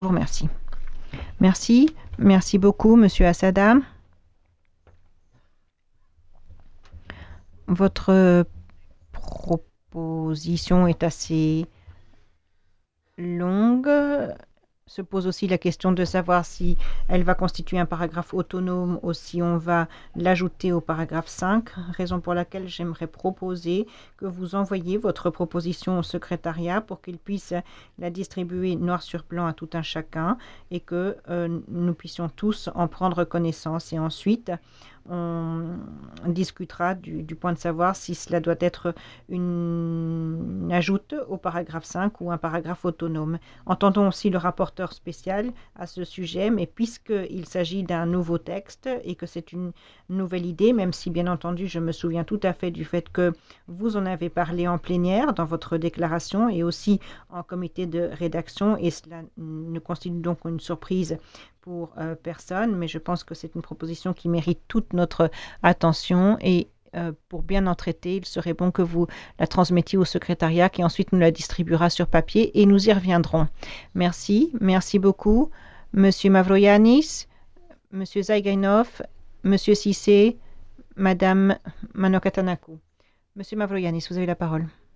Je vous remercie. Merci beaucoup, Monsieur Assada. Votre proposition est assez longue. Se pose aussi la question de savoir si elle va constituer un paragraphe autonome ou si on va l'ajouter au paragraphe 5, raison pour laquelle j'aimerais proposer que vous envoyiez votre proposition au secrétariat pour qu'il puisse la distribuer noir sur blanc à tout un chacun et que nous puissions tous en prendre connaissance. Et ensuite, on discutera du point de savoir si cela doit être une ajoute au paragraphe 5 ou un paragraphe autonome. Entendons aussi le rapporteur spécial à ce sujet, mais puisqu'il s'agit d'un nouveau texte et que c'est une nouvelle idée, même si bien entendu je me souviens tout à fait du fait que vous en avez parlé en plénière dans votre déclaration et aussi en comité de rédaction, et cela ne constitue donc une surprise pour personne, mais je pense que c'est une proposition qui mérite toute notre attention et pour bien en traiter, il serait bon que vous la transmettiez au secrétariat qui ensuite nous la distribuera sur papier et nous y reviendrons. Merci beaucoup. Monsieur Mavroyanis, Monsieur Zaigainov, Monsieur Cissé, Madame Manokatanakou. Monsieur Mavroyanis, vous avez la parole.